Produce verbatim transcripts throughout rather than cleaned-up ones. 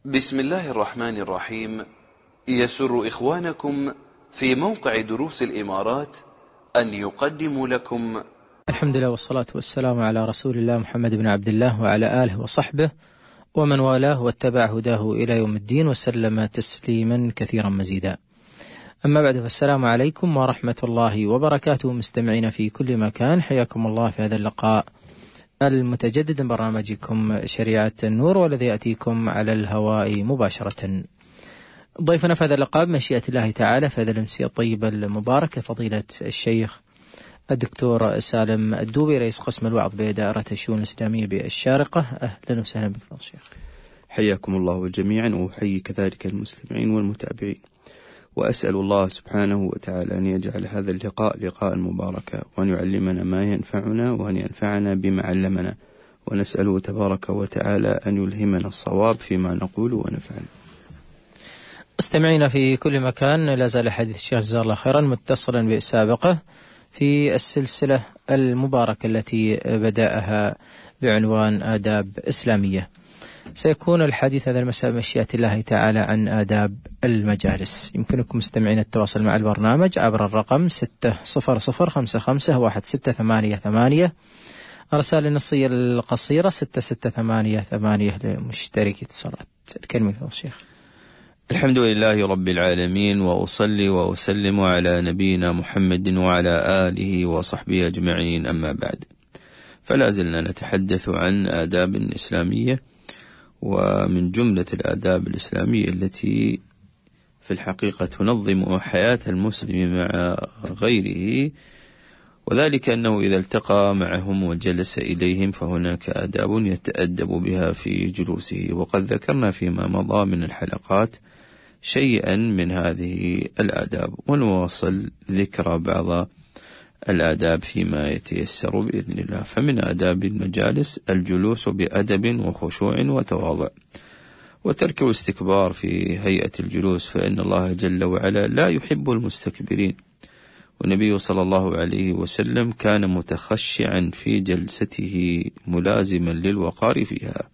بسم الله الرحمن الرحيم. يسر إخوانكم في موقع دروس الإمارات أن يقدموا لكم الحمد لله والصلاة والسلام على رسول الله محمد بن عبد الله وعلى آله وصحبه ومن والاه واتبع هداه إلى يوم الدين وسلم تسليما كثيرا مزيدا. أما بعد، فالسلام عليكم ورحمة الله وبركاته. مستمعين في كل مكان، حياكم الله في هذا اللقاء المتجدد من برنامجكم شريعة النور، والذي يأتيكم على الهواء مباشرة. ضيفنا في هذا اللقاء بمشيئة الله تعالى في هذا الأمسية الطيبة المباركة فضيلة الشيخ الدكتور سالم الدوبي، رئيس قسم الوعظ بدائرة الشؤون الإسلامية بالشارقة. أهلا وسهلا بك شيخ. حياكم الله جميعا، وأحيي كذلك المستمعين والمتابعين، وأسأل الله سبحانه وتعالى أن يجعل هذا اللقاء لقاء مباركا، وأن يعلمنا ما ينفعنا، وأن ينفعنا بما علمنا، ونسأله تبارك وتعالى أن يلهمنا الصواب فيما نقول ونفعل. استمعينا في كل مكان، لا زال حديث الشيخ جزاه الله خيرا متصلا بسابقه في السلسلة المباركة التي بدأها بعنوان آداب إسلامية. سيكون الحديث هذا المساء بمشيئة الله تعالى عن آداب المجالس. يمكنكم مستمعين التواصل مع البرنامج عبر الرقم ستة صفر صفر خمسة خمسة واحد ستة ثمانية ثمانية، أرسال النصية القصيرة ستة ستة ثمانية ثمانية لمشترك اتصالات. الكلمة الشيخ. الحمد لله رب العالمين، وأصلي وأسلم على نبينا محمد وعلى آله وصحبه أجمعين، أما بعد، فلا زلنا نتحدث عن آداب إسلامية، ومن جملة الآداب الإسلامية التي في الحقيقة تنظم حياة المسلم مع غيره، وذلك أنه إذا التقى معهم وجلس إليهم فهناك آداب يتأدب بها في جلوسه. وقد ذكرنا فيما مضى من الحلقات شيئا من هذه الآداب، ونواصل ذكر بعض الآداب فيما يتيسر بإذن الله. فمن آداب المجالس الجلوس بأدب وخشوع وتواضع، وترك الاستكبار في هيئة الجلوس، فإن الله جل وعلا لا يحب المستكبرين، والنبي صلى الله عليه وسلم كان متخشعا في جلسته ملازما للوقار فيها.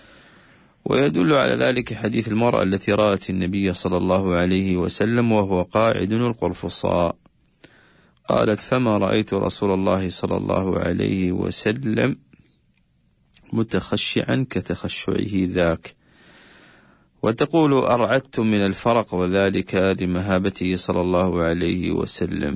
ويدل على ذلك حديث المرأة التي رأت النبي صلى الله عليه وسلم وهو قاعد القرفصاء، قالت: فما رأيت رسول الله صلى الله عليه وسلم متخشعا كتخشعه ذاك. وتقول: أرعدت من الفرق، وذلك لمهابته صلى الله عليه وسلم.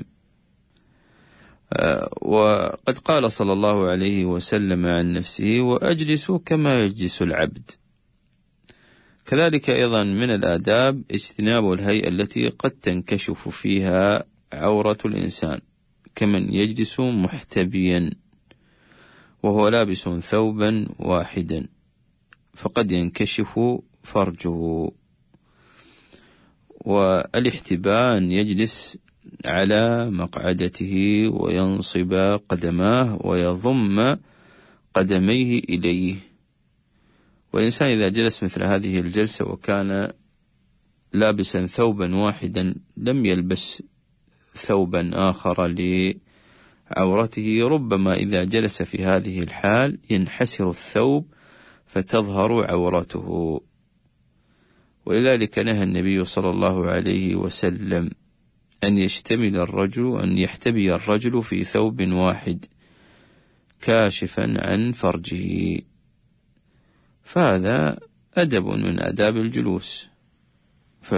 وقد قال صلى الله عليه وسلم عن نفسه: وأجلس كما يجلس العبد. كذلك أيضا من الآداب اجتناب الهيئة التي قد تنكشف فيها عورة الإنسان، كمن يجلس محتبيا وهو لابس ثوبا واحدا، فقد ينكشف فرجه. والاحتبان يجلس على مقعدته وينصب قدماه ويضم قدميه إليه. والإنسان إذا جلس مثل هذه الجلسة وكان لابسا ثوبا واحدا لم يلبس ثوبا آخر لعورته، ربما إذا جلس في هذه الحال ينحسر الثوب فتظهر عورته. ولذلك نهى النبي صلى الله عليه وسلم أن يشتمل الرجل أن يحتبي الرجل في ثوب واحد كاشفا عن فرجه، فهذا أدب من آداب الجلوس. ف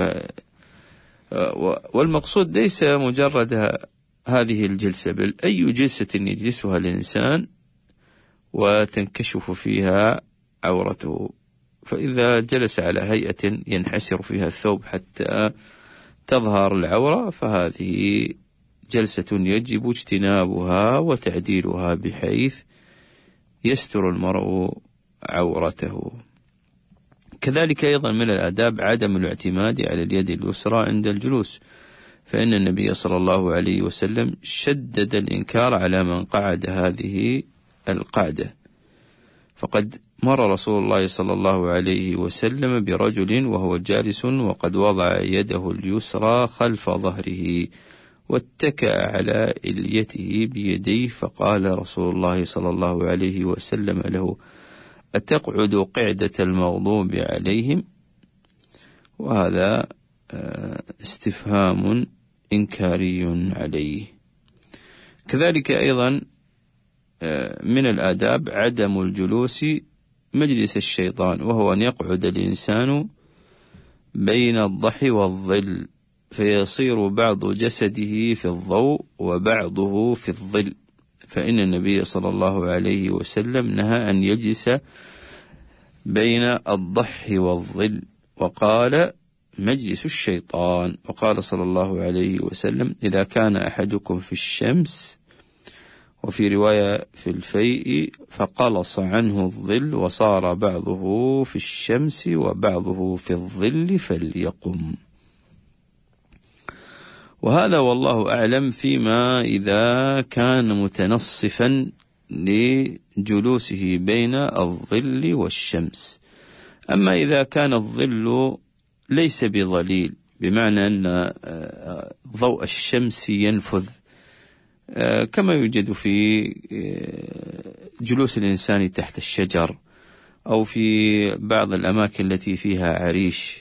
والمقصود ليس مجرد هذه الجلسة، بل أي جلسة يجلسها الإنسان وتنكشف فيها عورته. فإذا جلس على هيئة ينحسر فيها الثوب حتى تظهر العورة، فهذه جلسة يجب اجتنابها وتعديلها بحيث يستر المرء عورته. كذلك أيضا من الآداب عدم الاعتماد على اليد اليسرى عند الجلوس، فإن النبي صلى الله عليه وسلم شدد الإنكار على من قعد هذه القعدة. فقد مر رسول الله صلى الله عليه وسلم برجل وهو جالس وقد وضع يده اليسرى خلف ظهره واتكأ على إليته بيديه، فقال رسول الله صلى الله عليه وسلم له: أتقعد قعدة المغضوب عليهم؟ وهذا استفهام إنكاري عليه. كذلك أيضا من الآداب عدم الجلوس مجلس الشيطان، وهو أن يقعد الإنسان بين الضحى والظل فيصير بعض جسده في الضوء وبعضه في الظل، فإن النبي صلى الله عليه وسلم نهى أن يجلس بين الضحى والظل وقال مجلس الشيطان. وقال صلى الله عليه وسلم إذا كان أحدكم في الشمس، وفي رواية في الفيء، فقلص عنه الظل وصار بعضه في الشمس وبعضه في الظل فليقم. وهذا والله أعلم فيما إذا كان متنصفا لجلوسه بين الظل والشمس. أما إذا كان الظل ليس بظليل، بمعنى أن ضوء الشمس ينفذ كما يوجد في جلوس الإنسان تحت الشجر أو في بعض الأماكن التي فيها عريش،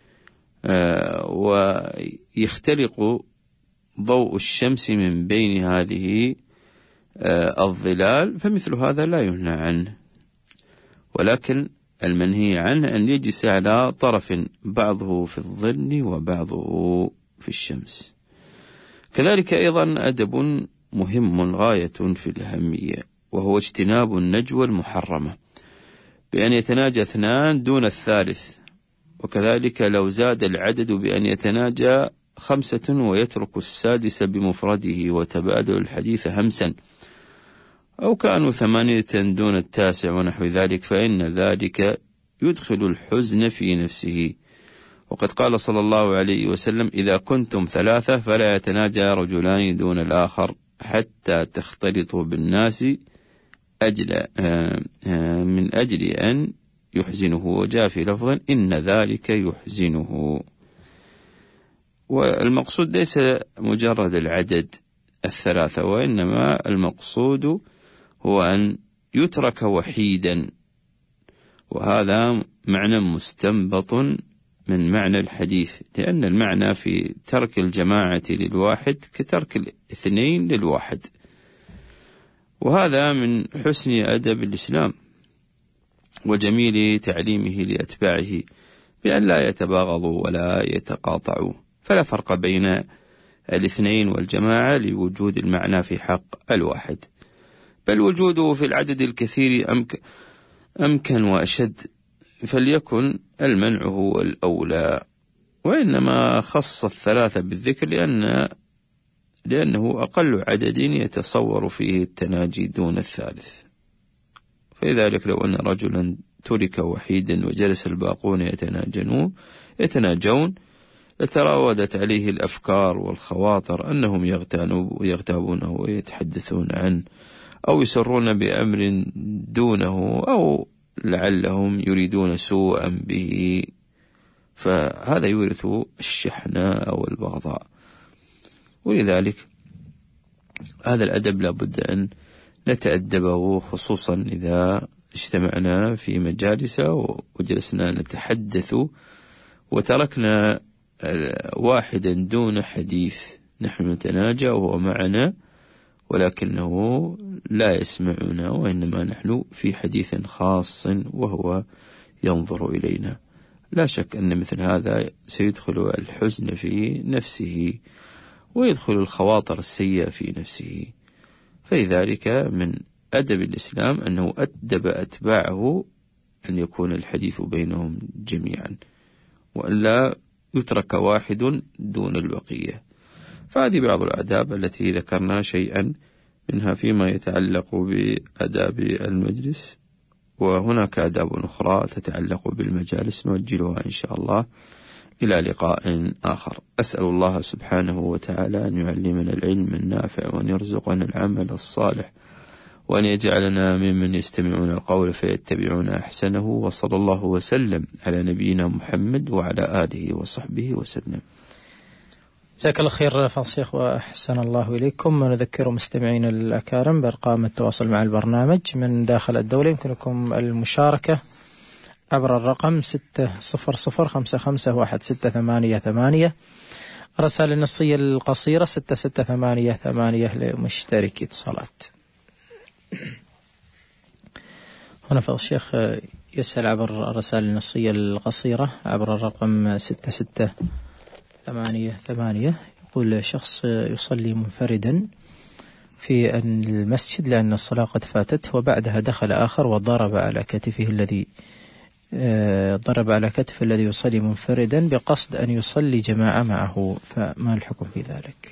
ويخترق ضوء الشمس من بين هذه الظلال، فمثل هذا لا ينهى عنه، ولكن المنهي عنه أن يجلس على طرف بعضه في الظل وبعضه في الشمس. كذلك أيضا أدب مهم غاية في الأهمية، وهو اجتناب النجوى المحرمة، بأن يتناجى اثنان دون الثالث، وكذلك لو زاد العدد بأن يتناجى خمسة ويترك السادس بمفرده وتبادل الحديث همسا، أو كانوا ثمانية دون التاسع ونحو ذلك، فإن ذلك يدخل الحزن في نفسه. وقد قال صلى الله عليه وسلم إذا كنتم ثلاثة فلا يتناجى رجلان دون الآخر حتى تختلطوا بالناس أجل من أجل أن يحزنه. وجاء في لفظ إن ذلك يحزنه. والمقصود ليس مجرد العدد الثلاثة، وإنما المقصود هو أن يترك وحيدا، وهذا معنى مستنبط من معنى الحديث، لأن المعنى في ترك الجماعة للواحد كترك الاثنين للواحد، وهذا من حسن أدب الإسلام وجميل تعليمه لأتباعه بأن لا يتباغضوا ولا يتقاطعوا، فلا فرق بين الاثنين والجماعة لوجود المعنى في حق الواحد، بل وجوده في العدد الكثير أمكن, أمكن وأشد، فليكن المنع هو الأولى. وإنما خص الثلاثة بالذكر لأن لأنه أقل عدد يتصور فيه التناجي دون الثالث. فلذلك لو أن رجلا ترك وحيدا وجلس الباقون يتناجون يتناجون لتراودت عليه الأفكار والخواطر أنهم يغتابونه ويتحدثون عنه أو يسرون بأمر دونه، أو لعلهم يريدون سوءا به، فهذا يورث الشحنة أو البغضاء. ولذلك هذا الأدب لابد أن نتأدبه، خصوصا إذا اجتمعنا في مجالس وجلسنا نتحدث وتركنا واحدا دون حديث، نحن نتناجى وهو معنا ولكنه لا يسمعنا، وإنما نحن في حديث خاص وهو ينظر إلينا. لا شك أن مثل هذا سيدخل الحزن في نفسه ويدخل الخواطر السيئة في نفسه. فلذلك من أدب الإسلام أنه أدب أتباعه أن يكون الحديث بينهم جميعا، وألا يترك واحد دون البقية. فهذه بعض الآداب التي ذكرنا شيئا منها فيما يتعلق بآداب المجلس، وهناك آداب أخرى تتعلق بالمجالس نوجلها إن شاء الله إلى لقاء آخر. أسأل الله سبحانه وتعالى أن يعلمنا العلم النافع وأن يرزقنا العمل الصالح وأن يجعلنا ممن يستمعون القول فيتبعون أحسنه، وصلى الله وسلم على نبينا محمد وعلى آله وصحبه وسلم. جزاك الله خير فضل الشيخ وأحسن الله إليكم. نذكر مستمعين الأكارم بأرقام التواصل مع البرنامج من داخل الدولة، يمكنكم المشاركة عبر الرقم ستة صفر صفر خمسة خمسة واحد ستة ثمانية ثمانية. الرسالة النصية القصيرة ستة ستة ثمانية ثمانية لمشتركي اتصالات. هنا فضل الشيخ يسأل عبر الرسالة النصية القصيرة عبر الرقم ستة ستة ثمانية ثمانية. يقول شخص يصلي منفردا في المسجد لأن الصلاة قد فاتته، وبعدها دخل آخر وضرب على كتفه الذي ضرب على كتف الذي يصلي منفردا بقصد أن يصلي جماعة معه، فما الحكم في ذلك؟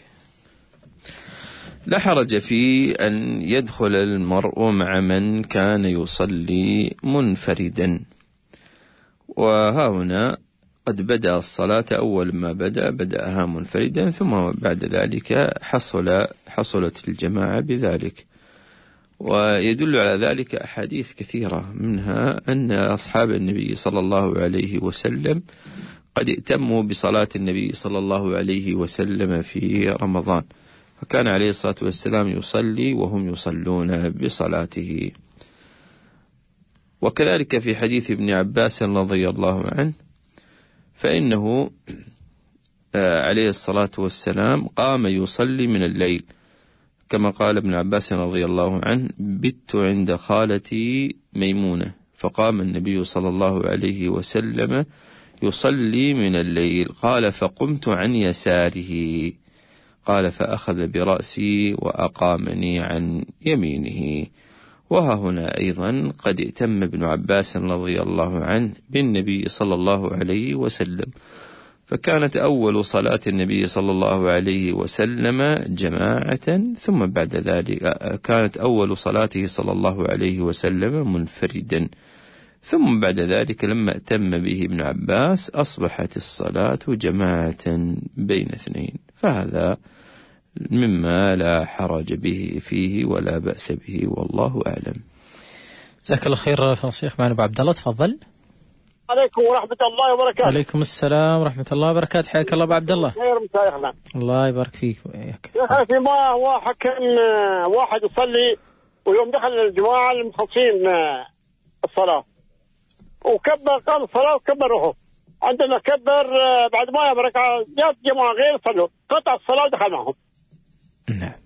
لا حرج في أن يدخل المرء مع من كان يصلي منفردا، وها هنا قد بدأ الصلاة أول ما بدأ بدأها منفردا، ثم بعد ذلك حصل حصلت الجماعة بذلك. ويدل على ذلك أحاديث كثيرة، منها أن أصحاب النبي صلى الله عليه وسلم قد ائتموا بصلاة النبي صلى الله عليه وسلم في رمضان، فكان عليه الصلاة والسلام يصلي وهم يصلون بصلاته. وكذلك في حديث ابن عباس رضي الله عنه، فإنه عليه الصلاة والسلام قام يصلي من الليل، كما قال ابن عباس رضي الله عنه: بت عند خالتي ميمونة فقام النبي صلى الله عليه وسلم يصلي من الليل، قال فقمت عن يساره، قال فأخذ برأسي وأقامني عن يمينه. وها هنا أيضا قد ائتم ابن عباس رضي الله عنه بالنبي صلى الله عليه وسلم، فكانت أول صلاة النبي صلى الله عليه وسلم جماعة، ثم بعد ذلك كانت أول صلاته صلى الله عليه وسلم منفردا، ثم بعد ذلك لما ائتم به ابن عباس أصبحت الصلاة جماعة بين اثنين، فهذا مما لا حرج به فيه ولا بأس به، والله أعلم. جزاك الله خير فضل الشيخ. معنا أبو عبد الله، تفضل. عليكم ورحمة الله وبركاته. عليكم السلام ورحمة الله وبركاته، حياك الله أبو عبد الله. خير مساء. الله يبارك فيك وياك. يا أخي ما واحد كان واحد يصلي ويوم دخل الجماعة المخلصين الصلاة وكبر، قام الصلاة وكبر روحه، عندما كبر بعد ما بركعة جاءت جماعة غير صلوا، قطع الصلاة ودخل معهم. نعم.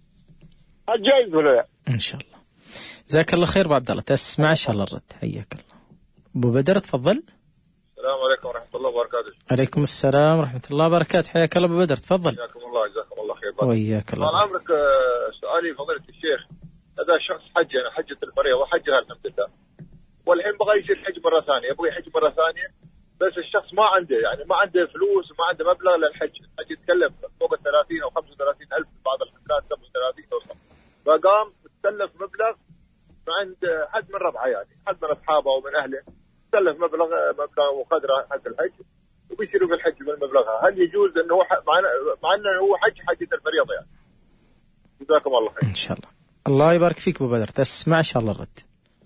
الجائز ولا لا؟ إن شاء الله. جزاك الله خير أبو عبد الله، تسمع إن شاء الله الرد. حياك الله. أبو بدر تفضل. السلام عليكم ورحمة الله وبركاته. عليكم السلام ورحمة الله وبركاته، حياك الله أبو بدر، تفضل. حياكم الله، جزاكم الله خير. وياك الله. طال عمرك، سؤالي فضيلة الشيخ، هذا شخص حج، أنا حجة الفريضة وحجها الحمد لله، والحين بغى يصير حج مرة ثانية، يبغى يحج مرة ثانية، بس الشخص ما عنده يعني ما عنده فلوس وما عنده مبلغ للحج، الحج يتكلف فوق الثلاثين أو خمسة وثلاثين ألف، بعض الحملات سبعة وثلاثين توصل، فقام تكلف مبلغ عند حد من ربعه، يعني حد من أصحابه ومن أهله، تكلف مبلغ مبلغ وقدره حق الحج وبيصيروا في الحج بالمبلغ، هل يجوز انه هو مع انه هو حج حجة الفريضة يعني؟ جزاكم الله خير. ان شاء الله. الله يبارك فيك ابو بدر، تسمع ان شاء الله الرد.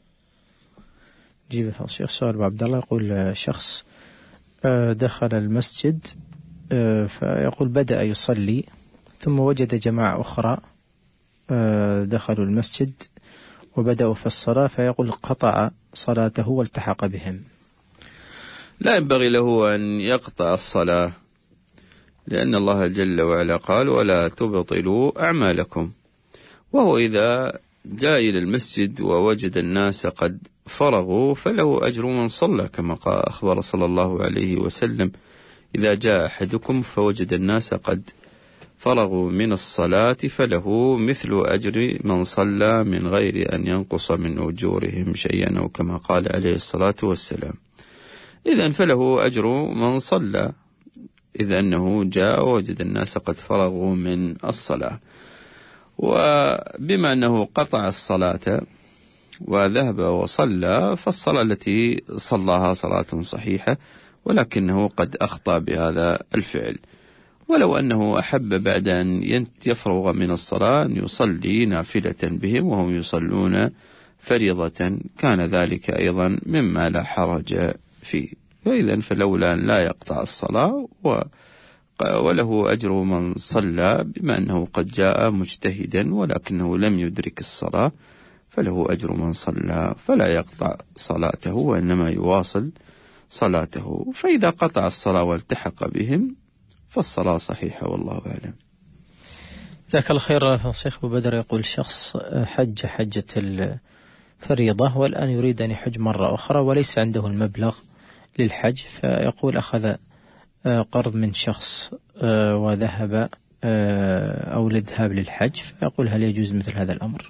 جيب فضل الشيخ. سؤال ابو عبد الله، يقول شخص دخل المسجد فيقول بدأ يصلي ثم وجد جماعة أخرى دخلوا المسجد وبدأوا في الصلاة، فيقول قطع صلاته والتحق بهم. لا ينبغي له أن يقطع الصلاة، لأن الله جل وعلا قال: ولا تبطلوا أعمالكم. وهو إذا جاء إلى المسجد ووجد الناس قد فرغوا فله أجر من صلى، كما قال أخبر صلى الله عليه وسلم: إذا جاء أحدكم فوجد الناس قد فرغوا من الصلاة فله مثل أجر من صلى من غير أن ينقص من أجورهم شيئا، أو كما قال عليه الصلاة والسلام. إذن فله أجر من صلى، إذ أنه جاء ووجد الناس قد فرغوا من الصلاة. وبما أنه قطع الصلاة وذهب وصلى، فالصلاة التي صلاها صلاة صحيحة، ولكنه قد أخطأ بهذا الفعل. ولو أنه أحب بعد أن يفرغ من الصلاة أن يصلي نافلة بهم وهم يصلون فريضة، كان ذلك أيضا مما لا حرج فيه. فإذا فلولا أن لا يقطع الصلاة وله أجر من صلى، بما أنه قد جاء مجتهدا ولكنه لم يدرك الصلاة، فله أجر من صلى فلا يقطع صلاته وإنما يواصل صلاته. فإذا قطع الصلاة والتحق بهم فالصلاة صحيحة والله أعلم. جزاك الله خير. شيخ أبو بدر يقول شخص حج حجة الفريضة والآن يريد أن يحج مرة أخرى وليس عنده المبلغ للحج، فيقول أخذ قرض من شخص وذهب أو للذهاب للحج، فيقول هل يجوز مثل هذا الأمر؟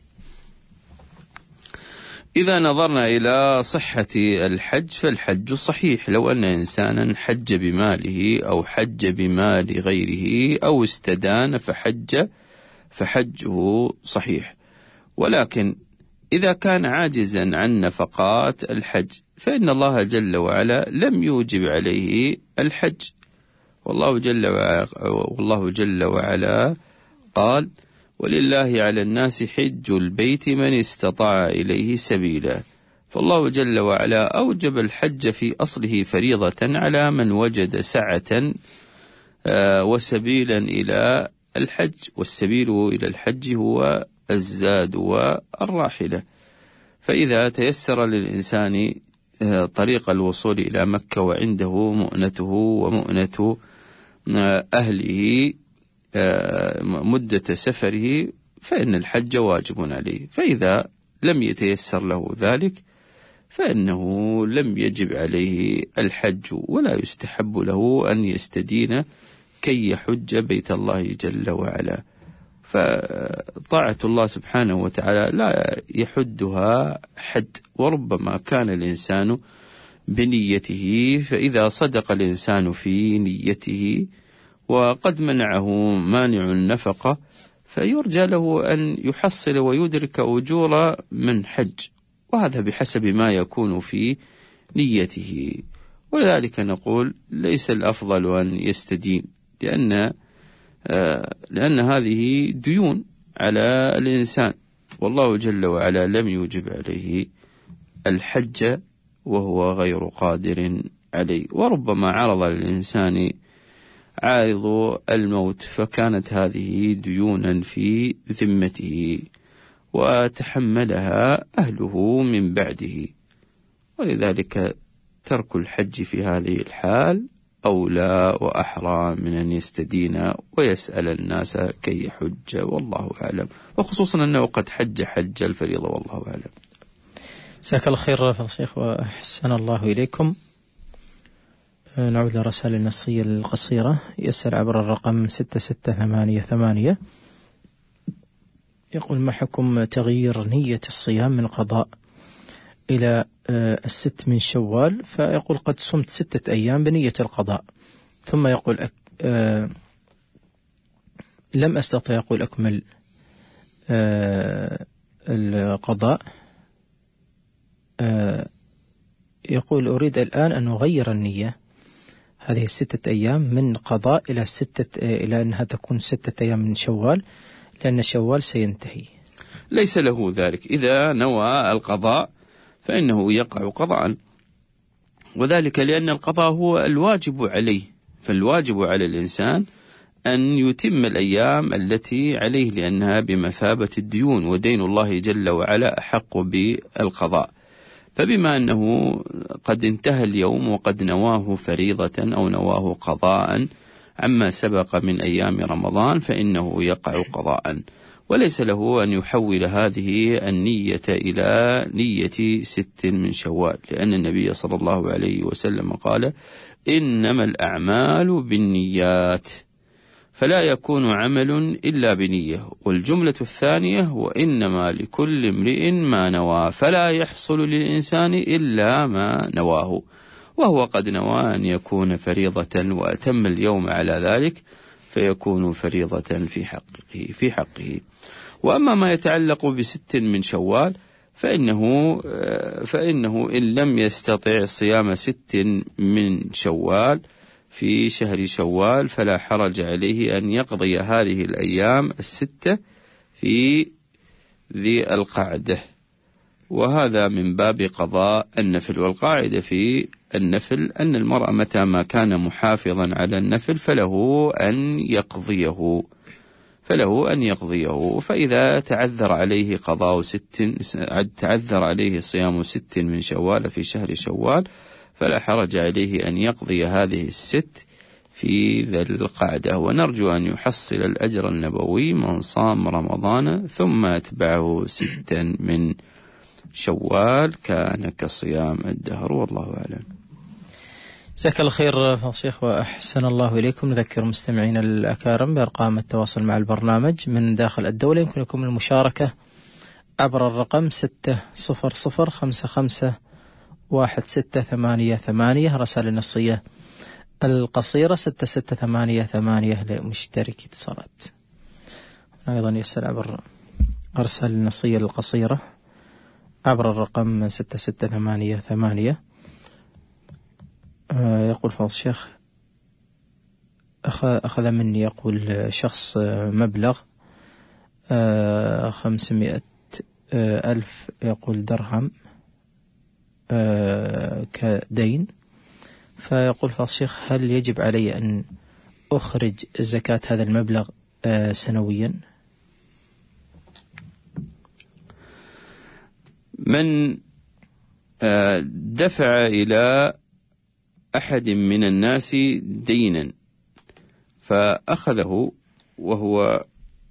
إذا نظرنا إلى صحة الحج فالحج صحيح لو أن إنسانا حج بماله أو حج بمال غيره أو استدان فحج فحجه صحيح. ولكن إذا كان عاجزا عن نفقات الحج فإن الله جل وعلا لم يوجب عليه الحج، والله جل وعلا, والله جل وعلا قال ولله على الناس حج البيت من استطاع إليه سبيلا. فالله جل وعلا أوجب الحج في أصله فريضة على من وجد سعة وسبيلا إلى الحج، والسبيل إلى الحج هو الزاد والراحلة. فإذا تيسر للإنسان طريق الوصول إلى مكة وعنده مؤنته ومؤنة أهله مدة سفره فإن الحج واجب عليه. فإذا لم يتيسر له ذلك فإنه لم يجب عليه الحج، ولا يستحب له أن يستدين كي يحج بيت الله جل وعلا. فطاعة الله سبحانه وتعالى لا يحدها حد، وربما كان الإنسان بنيته، فإذا صدق الإنسان في نيته وقد منعه مانع النفقة فيرجى له أن يحصل ويدرك أجور من حج، وهذا بحسب ما يكون في نيته. ولذلك نقول ليس الأفضل أن يستدين، لأن لأن هذه ديون على الإنسان، والله جل وعلا لم يوجب عليه الحج وهو غير قادر عليه. وربما عرض للإنسان عارض الموت فكانت هذه ديونا في ذمته وتحملها أهله من بعده، ولذلك ترك الحج في هذه الحال أولى وأحرى من أن يستدين ويسأل الناس كي يحج، والله أعلم، وخصوصا أنه قد حج حج الفريضة والله أعلم. جزاك الله خير فضيلة الشيخ وأحسن الله إليكم. نعود لرسائل النصية القصيرة. يسأل عبر الرقم ستة ستة ثمانية ثمانية، يقول ما حكم تغيير نية الصيام من قضاء إلى الست من شوال؟ فيقول قد صمت ستة أيام بنية القضاء، ثم يقول أك... آه... لم أستطع يقول أكمل آه... القضاء. آه... يقول أريد الآن أن أغير النية هذه الستة أيام من قضاء إلى ستة إلى أنها تكون ستة أيام من شوال، لأن شوال سينتهي. ليس له ذلك، إذا نوى القضاء فإنه يقع قضاء، وذلك لأن القضاء هو الواجب عليه، فالواجب على الإنسان أن يتم الأيام التي عليه لأنها بمثابة الديون، ودين الله جل وعلا أحق بالقضاء. فبما أنه قد انتهى اليوم وقد نواه فريضة أو نواه قضاء عما سبق من أيام رمضان فإنه يقع قضاء، وليس له أن يحول هذه النية إلى نية ست من شوال، لأن النبي صلى الله عليه وسلم قال إنما الأعمال بالنيات، فلا يكون عمل إلا بنية. والجملة الثانية وإنما لكل امرئ ما نوى، فلا يحصل للإنسان إلا ما نواه، وهو قد نوى أن يكون فريضة وأتم اليوم على ذلك فيكون فريضة في حقه في حقه. وأما ما يتعلق بست من شوال فإنه فإنه إن لم يستطع صيام ست من شوال في شهر شوال فلا حرج عليه أن يقضي هذه الأيام الستة في ذي القعدة، وهذا من باب قضاء النفل. والقاعدة في النفل أن المرء متى ما كان محافظا على النفل فله أن يقضيه، فله أن يقضيه. فإذا تعذر عليه قضاء ست تعذر عليه صيام ست من شوال في شهر شوال فلا حرج عليه أن يقضي هذه الست في ذي القعدة. ونرجو أن يحصل الأجر النبوي من صام رمضان ثم أتبعه ستا من شوال كان كصيام الدهر، والله أعلم. جزاك الله خير فضيلة الشيخ وأحسن الله إليكم. نذكر مستمعين الأكارم بأرقام التواصل مع البرنامج من داخل الدولة. يمكن لكم المشاركة عبر الرقم ستة صفر صفر خمسة خمسة واحد ستة ثمانية ثمانية، رسائل النصية القصيرة ستة ستة ثمانية ثمانية لمشترك اتصالات. أيضا يسأل عبر أرسال النصية القصيرة عبر الرقم ستة ستة ثمانية ثمانية. يقول فضل الشيخ أخذ مني يقول شخص مبلغ خمسمائة ألف يقول درهم كدين، فيقول فضل الشيخ هل يجب علي أن أخرج زكاة هذا المبلغ سنويا؟ من دفع إلى أحد من الناس دينا فأخذه وهو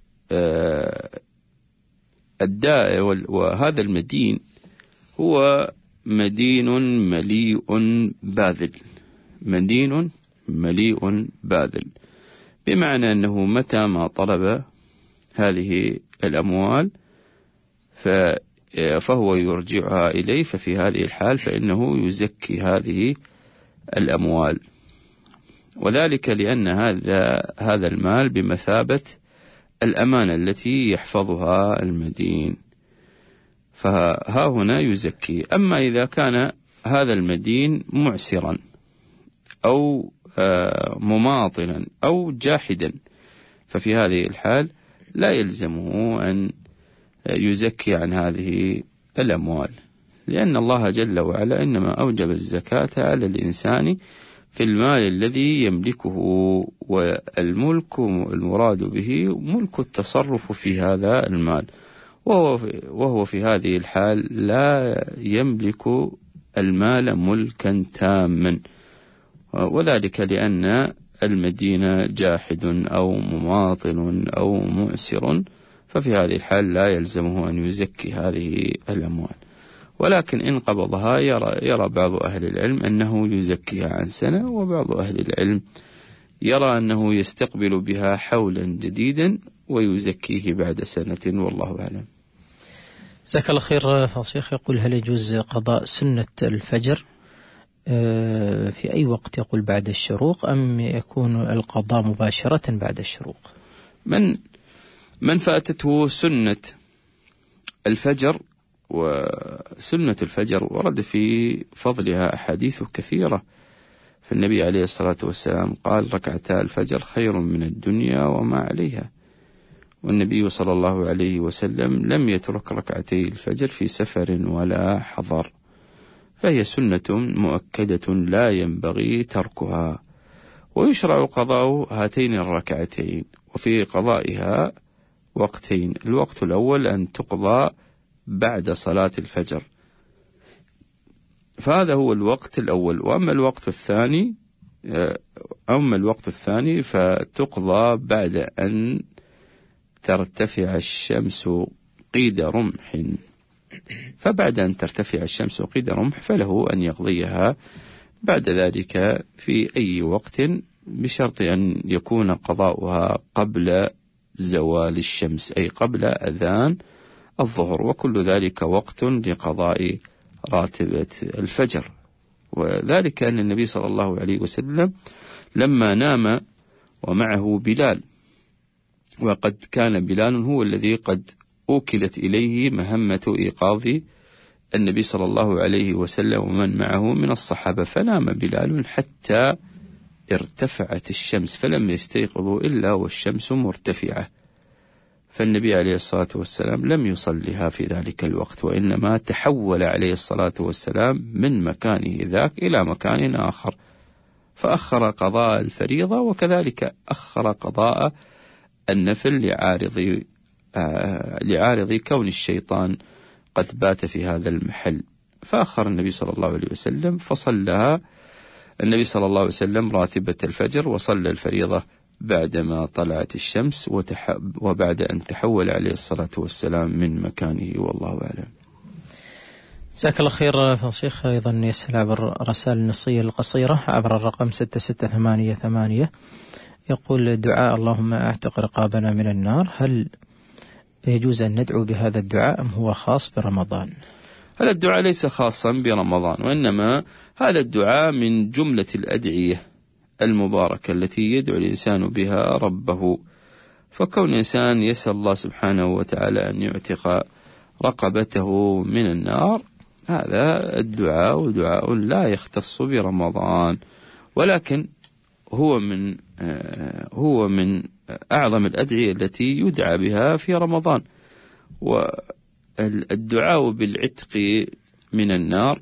الداء، وهذا المدين هو مدين مليء باذل، مدين مليء باذل، بمعنى أنه متى ما طلب هذه الأموال فهو يرجعها إليه، ففي هذه الحال فإنه يزكي هذه الأموال، وذلك لأن هذا هذا المال بمثابة الأمانة التي يحفظها المدين، فها هنا يزكي. أما إذا كان هذا المدين معسرا أو مماطلا أو جاحدا ففي هذه الحال لا يلزمه أن يزكي عن هذه الأموال، لأن الله جل وعلا إنما أوجب الزكاة على الإنسان في المال الذي يملكه، والملك المراد به ملك التصرف في هذا المال، وهو في, وهو في هذه الحال لا يملك المال ملكا تاما، وذلك لأن المدين جاحد أو مماطل أو مؤسر، ففي هذه الحال لا يلزمه أن يزكي هذه الأموال. ولكن إن قبضها يرى, يرى بعض أهل العلم أنه يزكيها عن سنة، وبعض أهل العلم يرى أنه يستقبل بها حولا جديدا ويزكيه بعد سنة، والله أعلم. جزاك الله خير فضيلة الشيخ. يقول هل يجوز قضاء سنة الفجر في أي وقت يقول بعد الشروق أم يكون القضاء مباشرة بعد الشروق؟ من من فاتته سنة الفجر، وسنة الفجر ورد في فضلها أحاديث كثيرة، فالنبي عليه الصلاة والسلام قال ركعتا الفجر خير من الدنيا وما عليها، والنبي صلى الله عليه وسلم لم يترك ركعتي الفجر في سفر ولا حضر، فهي سنة مؤكدة لا ينبغي تركها. ويشرع قضاء هاتين الركعتين، وفي قضائها وقتين، الوقت الأول أن تقضى بعد صلاة الفجر، فهذا هو الوقت الأول. وأما الوقت الثاني أما الوقت الثاني فتقضى بعد أن ترتفع الشمس قيد رمح، فبعد أن ترتفع الشمس قيد رمح فله أن يقضيها بعد ذلك في أي وقت، بشرط أن يكون قضاؤها قبل زوال الشمس، أي قبل أذان الظهر، وكل ذلك وقت لقضاء راتبة الفجر. وذلك أن النبي صلى الله عليه وسلم لما نام ومعه بلال، وقد كان بلال هو الذي قد أوكلت إليه مهمة إيقاظ النبي صلى الله عليه وسلم ومن معه من الصحابة، فنام بلال حتى ارتفعت الشمس، فلم يستيقظوا إلا والشمس مرتفعة، فالنبي عليه الصلاة والسلام لم يصلها في ذلك الوقت، وإنما تحول عليه الصلاة والسلام من مكانه ذاك إلى مكان آخر، فأخر قضاء الفريضة، وكذلك أخر قضاء النفل لعارض لعارض كون الشيطان قد بات في هذا المحل. فأخر النبي صلى الله عليه وسلم فصلى النبي صلى الله عليه وسلم راتبة الفجر، وصلى الفريضة بعدما طلعت الشمس وبعد أن تحول عليه الصلاة والسلام من مكانه، والله أعلم. جزاك الله خير فضيلة الشيخ. أيضا يسأل عبر رسائل النصية القصيرة عبر الرقم ستة ستة ثمانية ثمانية، يقول: دعاء اللهم أعتق رقابنا من النار، هل يجوز أن ندعو بهذا الدعاء أم هو خاص برمضان؟ هذا الدعاء ليس خاصا برمضان، وإنما هذا الدعاء من جملة الأدعية المباركة التي يدعو الإنسان بها ربه. فكون الإنسان يسأل الله سبحانه وتعالى أن يعتق رقبته من النار، هذا الدعاء دعاء لا يختص برمضان، ولكن هو من هو من أعظم الأدعية التي يدعى بها في رمضان. والدعاء بالعتق من النار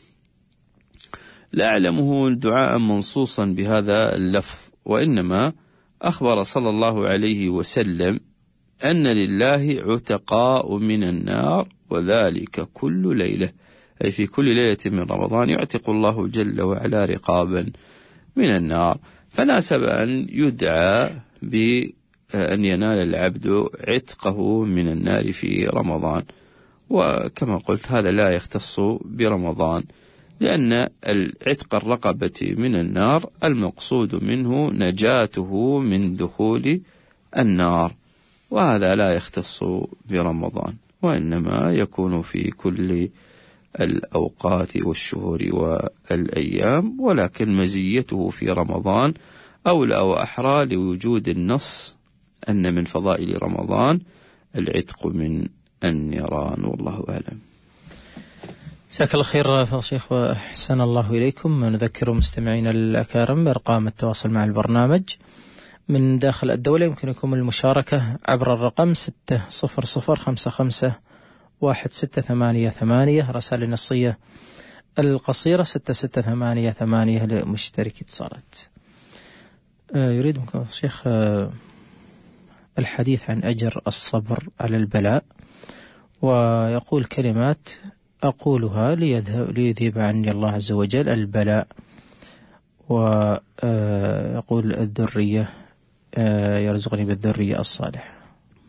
لا أعلمه دعاء منصوصا بهذا اللفظ، وإنما أخبر صلى الله عليه وسلم أن لله عتقاء من النار، وذلك كل ليلة، أي في كل ليلة من رمضان يعتق الله جل وعلا رقابا من النار. فناسب أن يدعى بأن ينال العبد عتقه من النار في رمضان. وكما قلت هذا لا يختص برمضان، لأن العتق الرقبة من النار المقصود منه نجاته من دخول النار، وهذا لا يختص برمضان، وإنما يكون في كل الأوقات والشهور والأيام، ولكن مزيته في رمضان أولى وأحرى لوجود النص أن من فضائل رمضان العتق من النيران، والله أعلم. جزاك الله خير فضيلة الشيخ وأحسن الله إليكم. نذكر مستمعينا الأكارم بأرقام التواصل مع البرنامج من داخل الدولة. يمكنكم المشاركة عبر الرقم ستة صفر صفر خمسة خمسة واحد ستة ثمانية ثمانية، رسائل النصية القصيرة ستة ستة ثمانية ثمانية لمشترك اتصالات. يريد منكم الشيخ الحديث عن أجر الصبر على البلاء، ويقول كلمات أقولها ليذهب, ليذهب عني الله عز وجل البلاء، ويقول الذرية يرزقني بالذرية الصالحة.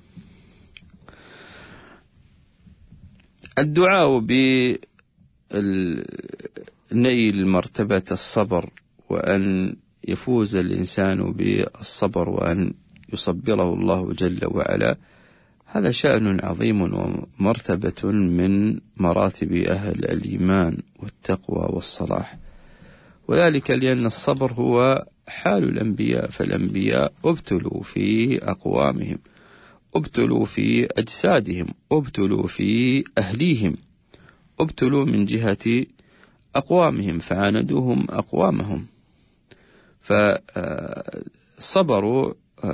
الدعاء بنيل مرتبة الصبر، وأن يفوز الإنسان بالصبر وأن يصبره الله جل وعلا، هذا شأن عظيم ومرتبة من مراتب أهل الإيمان والتقوى والصلاح، وذلك لأن الصبر هو حال الأنبياء، فالأنبياء ابتلوا في أقوامهم، ابتلوا في أجسادهم، ابتلوا في أهليهم، ابتلوا من جهة أقوامهم فعاندوهم أقوامهم، فصبروا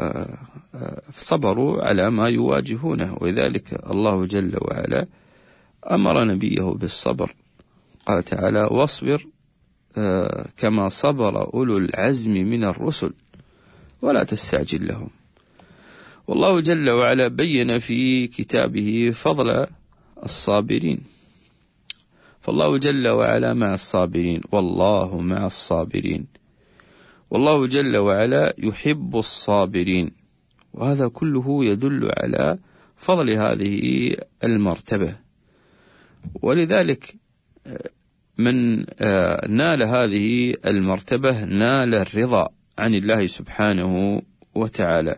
صبروا على ما يواجهونه. ولذلك الله جل وعلا أمر نبيه بالصبر، قال تعالى: واصبر كما صبر أولو العزم من الرسل ولا تستعجل لهم. والله جل وعلا بين في كتابه فضل الصابرين، فالله جل وعلا مع الصابرين، والله مع الصابرين، والله جل وعلا يحب الصابرين، وهذا كله يدل على فضل هذه المرتبة. ولذلك من نال هذه المرتبة نال الرضا عن الله سبحانه وتعالى.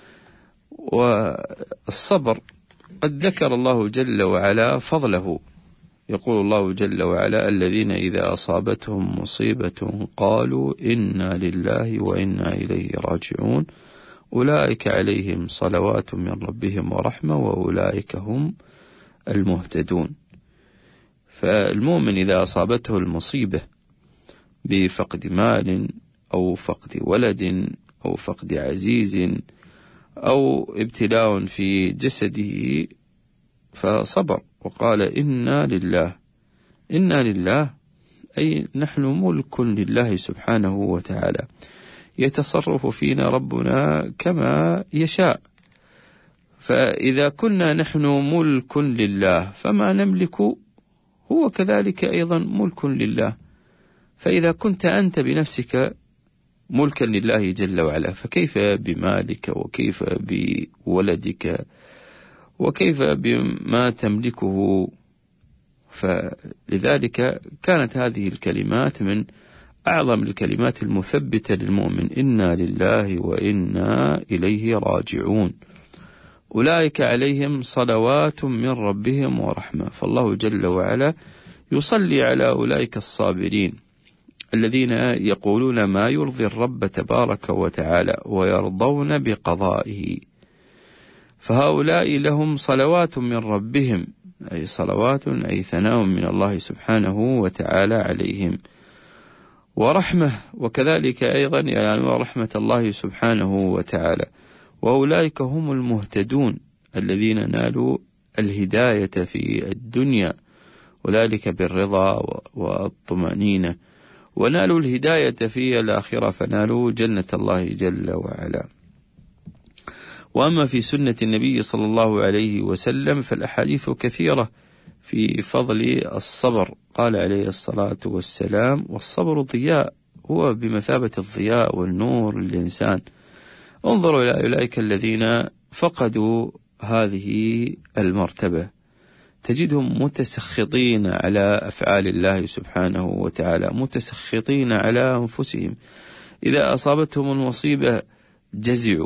والصبر قد ذكر الله جل وعلا فضله، يقول الله جل وعلا: الذين إذا أصابتهم مصيبة قالوا إنا لله وإنا إليه راجعون أولئك عليهم صلوات من ربهم ورحمة وأولئك هم المهتدون. فالمؤمن إذا أصابته المصيبة بفقد مال أو فقد ولد أو فقد عزيز أو ابتلاء في جسده فصبر وقال إنا لله، إنا لله أي نحن ملك لله سبحانه وتعالى، يتصرف فينا ربنا كما يشاء، فإذا كنا نحن ملك لله فما نملك هو كذلك أيضا ملك لله. فإذا كنت أنت بنفسك ملكا لله جل وعلا فكيف بمالك وكيف بولدك وكيف بما تملكه؟ فلذلك كانت هذه الكلمات من أعظم الكلمات المثبتة للمؤمن: إنا لله وإنا إليه راجعون. أولئك عليهم صلوات من ربهم ورحمة. فالله جل وعلا يصلي على أولئك الصابرين الذين يقولون ما يرضي الرب تبارك وتعالى ويرضون بقضائه، فهؤلاء لهم صلوات من ربهم، أي صلوات أي ثناء من الله سبحانه وتعالى عليهم، ورحمة، وكذلك أيضا يعني رحمة الله سبحانه وتعالى. وأولئك هم المهتدون الذين نالوا الهداية في الدنيا وذلك بالرضا والطمأنينة، ونالوا الهداية في الآخرة فنالوا جنة الله جل وعلا. وأما في سنة النبي صلى الله عليه وسلم فالأحاديث كثيرة في فضل الصبر. قال عليه الصلاة والسلام: والصبر ضياء، هو بمثابة الضياء والنور للإنسان. انظروا إلى أولئك الذين فقدوا هذه المرتبة، تجدهم متسخطين على أفعال الله سبحانه وتعالى، متسخطين على أنفسهم. إذا أصابتهم المصيبة جزعوا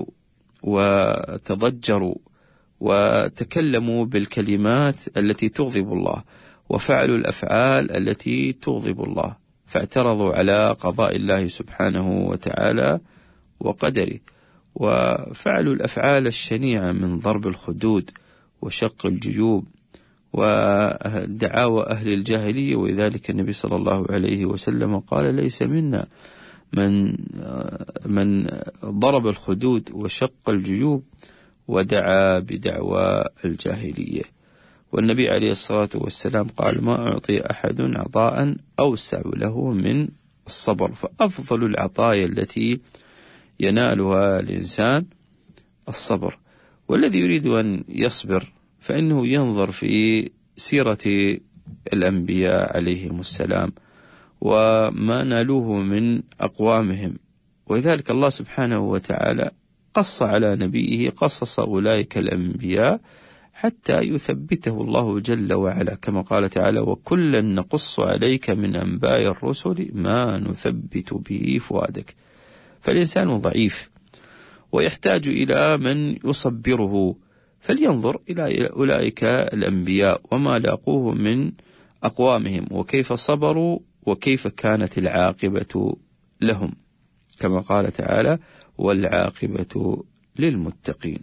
وتضجروا وتكلموا بالكلمات التي تغضب الله، وفعلوا الأفعال التي تغضب الله، فاعترضوا على قضاء الله سبحانه وتعالى وقدره، وفعلوا الأفعال الشنيعة من ضرب الخدود وشق الجيوب ودعاوى أهل الجاهلية. وذلك النبي صلى الله عليه وسلم قال: ليس منا من من ضرب الخدود وشق الجيوب ودعا بدعوى الجاهلية. والنبي عليه الصلاة والسلام قال: ما أعطي أحد عطاء أوسع له من الصبر. فأفضل العطايا التي ينالها الإنسان الصبر. والذي يريد أن يصبر فإنه ينظر في سيرة الأنبياء عليهم السلام وما نالوه من أقوامهم. ولذلك الله سبحانه وتعالى قص على نبيه قصص أولئك الأنبياء حتى يثبته الله جل وعلا، كما قال تعالى: وكلا نقص عليك من أنباء الرسل ما نثبت به فؤادك. فالإنسان ضعيف ويحتاج إلى من يصبره، فلينظر إلى أولئك الأنبياء وما لاقوه من أقوامهم وكيف صبروا وكيف كانت العاقبة لهم، كما قال تعالى: والعاقبة للمتقين.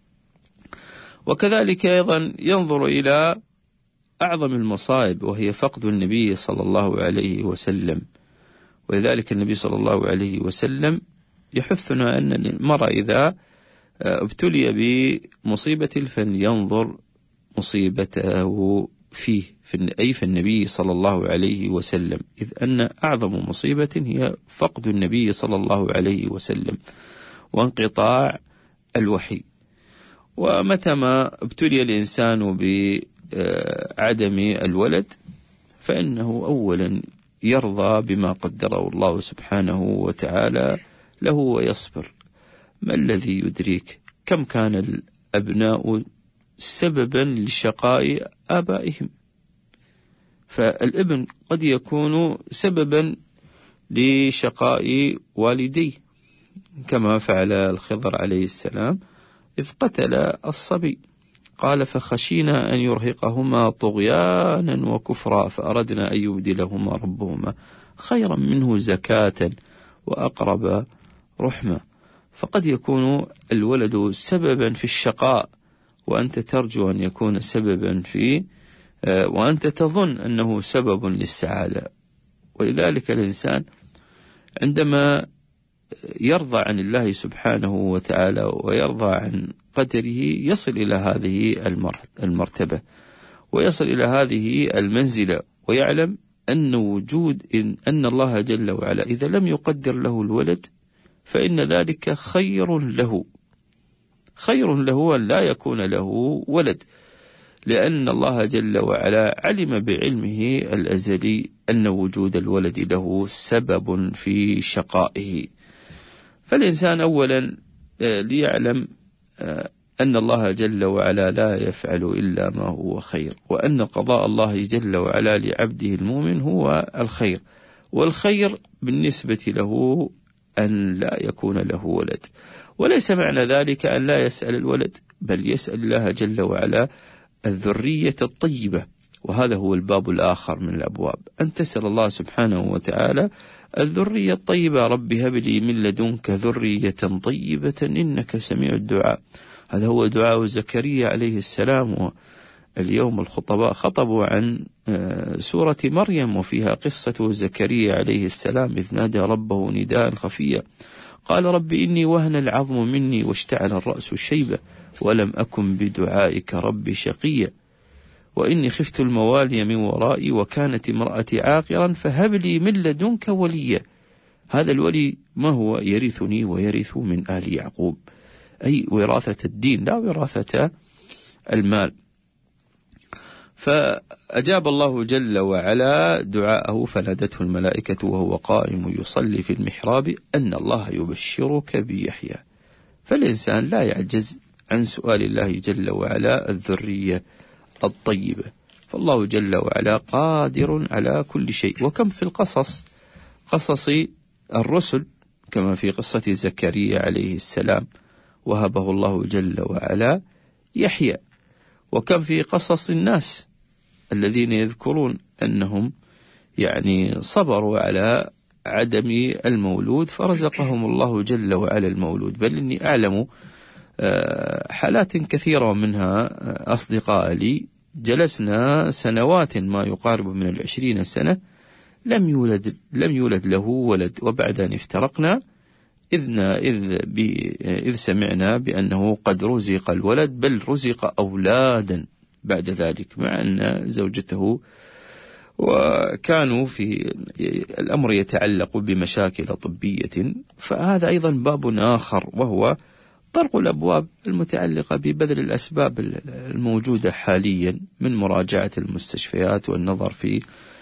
وكذلك أيضا ينظر إلى أعظم المصائب وهي فقد النبي صلى الله عليه وسلم. ولذلك النبي صلى الله عليه وسلم يحثنا أن المرء إذا ابتلي بمصيبة فلينظر مصيبته فيه، أي في النبي صلى الله عليه وسلم، إذ أن أعظم مصيبة هي فقد النبي صلى الله عليه وسلم وانقطاع الوحي. ومتى ما ابتلي الإنسان بعدم الولد فإنه أولا يرضى بما قدره الله سبحانه وتعالى له ويصبر. ما الذي يدريك كم كان الأبناء سببا لشقاء آبائهم؟ فالابن قد يكون سببا لشقاء والديه، كما فعل الخضر عليه السلام إذ قتل الصبي، قال: فخشينا أن يرهقهما طغيانا وكفرا فأردنا أن يبدلهما ربهما خيرا منه زكاة وأقرب رحمة. فقد يكون الولد سببا في الشقاء وأنت ترجو أن يكون سببا في وأنت تظن أنه سبب للسعادة. ولذلك الإنسان عندما يرضى عن الله سبحانه وتعالى ويرضى عن قدره يصل إلى هذه المرتبة ويصل إلى هذه المنزلة، ويعلم أن وجود إن, أن الله جل وعلا إذا لم يقدر له الولد فإن ذلك خير له، خير له أن لا يكون له ولد، لأن الله جل وعلا علم بعلمه الأزلي أن وجود الولد له سبب في شقائه. فالإنسان أولا ليعلم أن الله جل وعلا لا يفعل إلا ما هو خير، وأن قضاء الله جل وعلا لعبده المؤمن هو الخير، والخير بالنسبة له أن لا يكون له ولد. وليس معنى ذلك أن لا يسأل الولد، بل يسأل الله جل وعلا الذرية الطيبة، وهذا هو الباب الآخر من الأبواب، أن تسأل الله سبحانه وتعالى الذرية الطيبة. رب هب لي من لدنك ذرية طيبة إنك سميع الدعاء. هذا هو دعاء زكريا عليه السلام. اليوم الخطباء خطبوا عن سورة مريم، وفيها قصة زكريا عليه السلام إذ نادى ربه نداء خفيا قال رب إني وهن العظم مني واشتعل الرأس شيبة ولم أكن بدعائك رب شقيا وإني خفت الموالي من ورائي وكانت امرأتي عاقرا فهب لي من لدنك وليا. هذا الولي ما هو؟ يرثني ويرث من آل يعقوب، أي وراثة الدين لا وراثة المال. فأجاب الله جل وعلا دعاءه فنادته الملائكة وهو قائم يصلي في المحراب أن الله يبشرك بيحيى. فالإنسان لا يعجز عن سؤال الله جل وعلا الذرية الطيبة، فالله جل وعلا قادر على كل شيء. وكم في القصص قصص الرسل كما في قصة زكريا عليه السلام وهبه الله جل وعلا يحيى، وكم في قصص الناس الذين يذكرون أنهم يعني صبروا على عدم المولود فرزقهم الله جل وعلا المولود. بل إني أعلم حالات كثيرة منها أصدقاء لي جلسنا سنوات ما يقارب من العشرين سنة لم يولد لم يولد له ولد، وبعد أن افترقنا إذ إذ إذ سمعنا بأنه قد رزق الولد، بل رزق أولادا بعد ذلك، مع أن زوجته وكانوا في الأمر يتعلق بمشاكل طبية. فهذا أيضا باب آخر، وهو طرق الأبواب المتعلقة ببذل الأسباب الموجودة حاليا من مراجعة المستشفيات والنظر في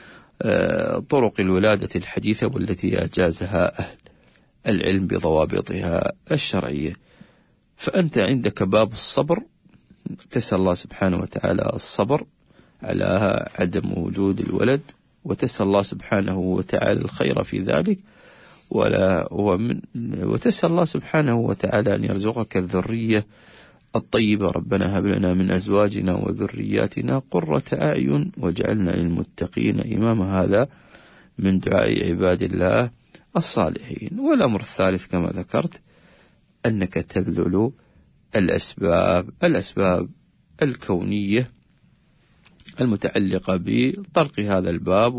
طرق الولادة الحديثة والتي أجازها أهل العلم بضوابطها الشرعية. فأنت عندك باب الصبر، تسأل الله سبحانه وتعالى الصبر على عدم وجود الولد، وتسأل الله سبحانه وتعالى الخير في ذلك، ولا ومن وتسأل الله سبحانه وتعالى أن يرزقك الذرية الطيبة. ربنا هب لنا من أزواجنا وذرياتنا قرة أعين واجعلنا للمتقين إماما. هذا من دعاء عباد الله الصالحين. والأمر الثالث كما ذكرت أنك تبذل الأسباب الأسباب الكونية المتعلقة بطرق هذا الباب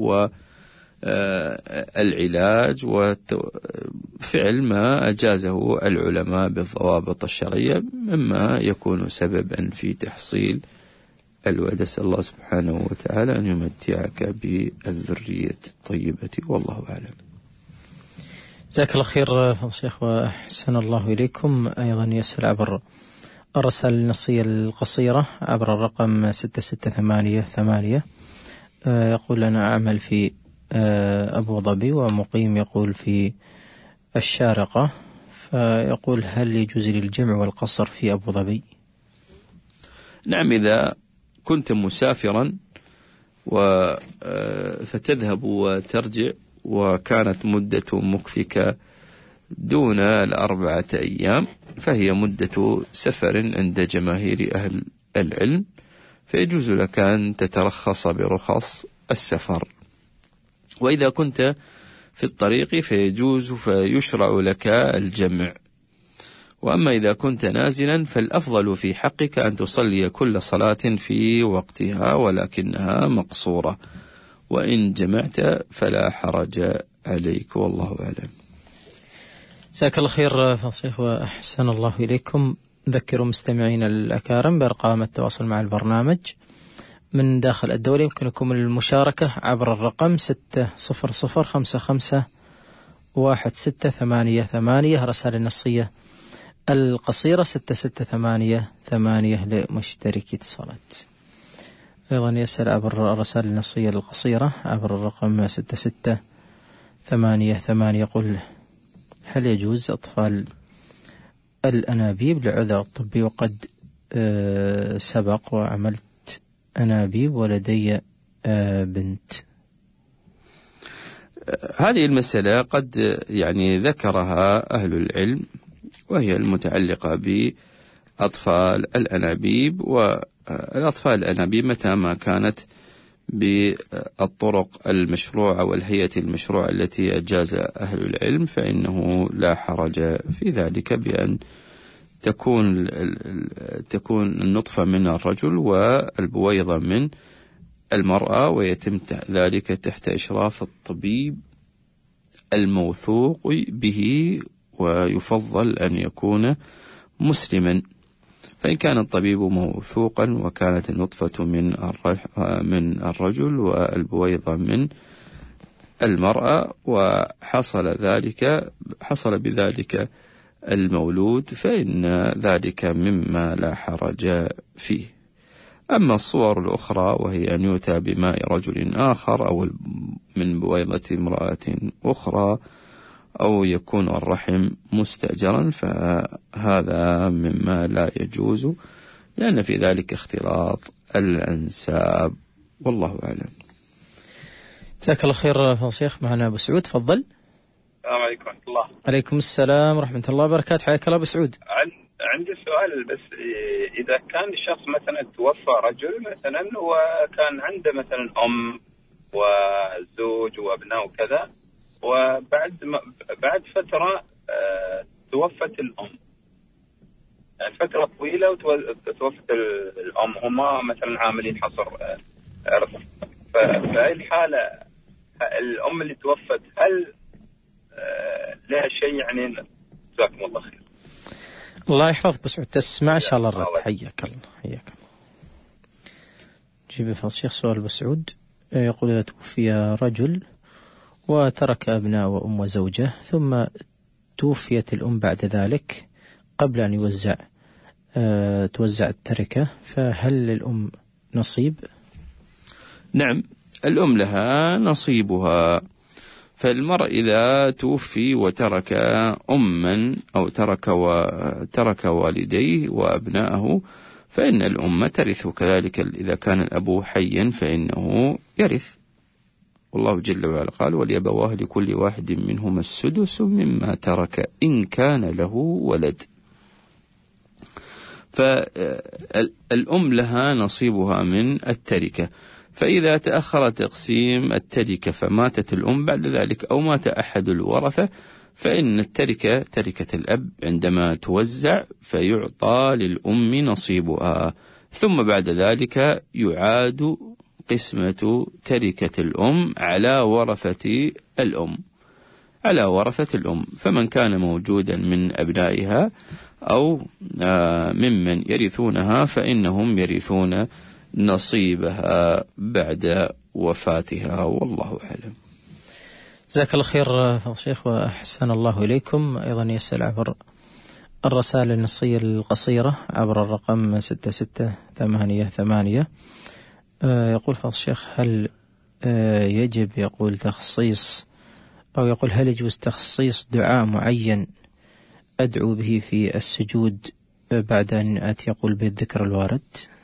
والعلاج وفعل ما أجازه العلماء بالضوابط الشرعية مما يكون سببا في تحصيل الولد. أسأل الله سبحانه وتعالى أن يمتعك بالذرية الطيبة، والله أعلم. جزاك الله خير فضل الشيخ وأحسن الله إليكم. أيضا يسأل عبر الرسائل النصية القصيرة عبر الرقم ستة ستة ثمانية ثمانية، يقول أنا أعمل في أبو ظبي ومقيم يقول في الشارقة، فيقول هل يجوز للجمع والقصر في أبو ظبي؟ نعم، إذا كنت مسافرا فتذهب وترجع وكانت مدة مكثك دون الأربعة أيام فهي مدة سفر عند جماهير أهل العلم، فيجوز لك أن تترخص برخص السفر. وإذا كنت في الطريق فيجوز فيشرع لك الجمع. وأما إذا كنت نازلا فالأفضل في حقك أن تصلي كل صلاة في وقتها ولكنها مقصورة، وإن جمعت فلا حرج عليك، والله أعلم. جزاك الله خير فضل الشيخ وأحسن الله إليكم. نذكر مستمعين الأكارم بأرقام التواصل مع البرنامج من داخل الدولة. يمكنكم المشاركة عبر الرقم ستة صفر صفر خمسة خمسة واحد ستة ثمانية ثمانية، رسالة نصية القصيرة ستة ستة ثمانية ثمانية لمشتركي اتصالات. أيضا يسأل عبر الرسائل النصية القصيرة عبر الرقم ستة ستة ثمانية ثمانية، يقول: هل يجوز أطفال الأنابيب لعذر طبي؟ وقد أه سبق وعملت أنابيب ولدي أه بنت. هذه المسألة قد يعني ذكرها أهل العلم، وهي المتعلقة بأطفال الأنابيب. والأطفال الأنابيب متى ما كانت بالطرق المشروعة والهيئة المشروعة التي أجاز أهل العلم فإنه لا حرج في ذلك، بأن تكون تكون النطفة من الرجل والبويضة من المرأة، ويتم ذلك تحت إشراف الطبيب الموثوق به، ويفضل أن يكون مسلما. فإن كان الطبيب موثوقا وكانت النطفة من من الرجل والبويضة من المرأة وحصل ذلك حصل بذلك المولود، فإن ذلك مما لا حرج فيه. أما الصور الأخرى وهي أن يؤتى بماء رجل آخر أو من بويضة امرأة أخرى أو يكون الرحم مستأجرا، فهذا مما لا يجوز، لأن في ذلك اختلاط الأنساب، والله أعلم. جزاك الله خير فضل الشيخ. معنا أبو سعود، تفضل. السلام عليكم ورحمة الله. عليكم السلام ورحمة الله وبركاته، حياك الله أبو سعود. عندي سؤال بس، إذا كان الشخص مثلا توفى رجل مثلا وكان عنده مثلا أم وزوج وأبناء وكذا، وبعد بعد فترة توفت الأم، يعني فترة طويلة وتوفت الأم، هما مثلا عاملين حصر أرض، فهذه الحالة الأم اللي توفت هل لها شيء؟ يعني جزاكم الله خير. الله يحفظك بس تسمع إن شاء الله الرد. حياك الله حياك الله. جيب فضل الشيخ سؤال أبو سعود، يقول: إذا توفي رجل وترك أبناء وأم وزوجة، ثم توفيت الأم بعد ذلك قبل أن يوزع أه توزع التركة، فهل للأم نصيب؟ نعم، الأم لها نصيبها. فالمرء إذا توفي وترك أما أو ترك وترك والديه وأبنائه فإن الأم ترث كذلك. إذا كان الأب حيا فإنه يرث، والله جل وعلا قال: وليبواه لكل واحد منهما السدس مما ترك إن كان له ولد. فالأم لها نصيبها من التركة. فإذا تأخر تقسيم التركة فماتت الأم بعد ذلك أو مات أحد الورثة، فإن التركة تركة الأب عندما توزع فيعطى للأم نصيبها، ثم بعد ذلك يعاد قسمة تركة الأم على ورثة الأم على ورثة الأم فمن كان موجودا من أبنائها أو ممن يرثونها فإنهم يرثون نصيبها بعد وفاتها، والله أعلم. جزاك الله خير فضل الشيخ وأحسن الله إليكم. أيضا يسأل عبر الرسائل النصية القصيرة عبر الرقم ستة ستة ثمانية ثمانية، يقول فضل الشيخ: هل يجب يقول تخصيص أو يقول هل يجوز تخصيص دعاء معين أدعو به في السجود بعد أن أتي يقول بالذكر الوارد؟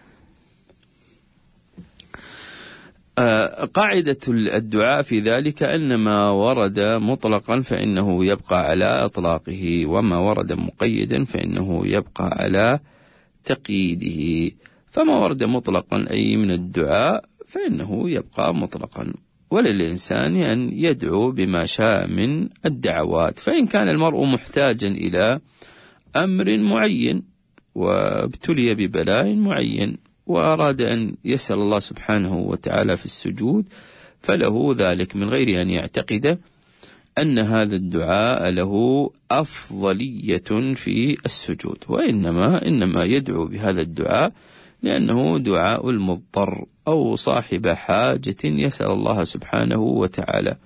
قاعدة الدعاء في ذلك أن ما ورد مطلقا فإنه يبقى على إطلاقه، وما ورد مقيدا فإنه يبقى على تقييده. فما ورد مطلقا أي من الدعاء فإنه يبقى مطلقا، وللإنسان أن يدعو بما شاء من الدعوات. فإن كان المرء محتاجا إلى أمر معين وابتلي ببلاء معين وأراد أن يسأل الله سبحانه وتعالى في السجود فله ذلك، من غير أن يعتقد أن هذا الدعاء له أفضلية في السجود، وإنما إنما يدعو بهذا الدعاء لأنه دعاء المضطر أو صاحب حاجة يسأل الله سبحانه وتعالى.